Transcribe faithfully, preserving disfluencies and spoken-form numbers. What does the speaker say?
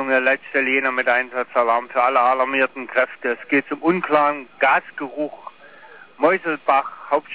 Meldungen, letzte Lena mit Einsatzalarm für alle alarmierten Kräfte. Es geht zum unklaren Gasgeruch, Meuselbach, Hauptstadt.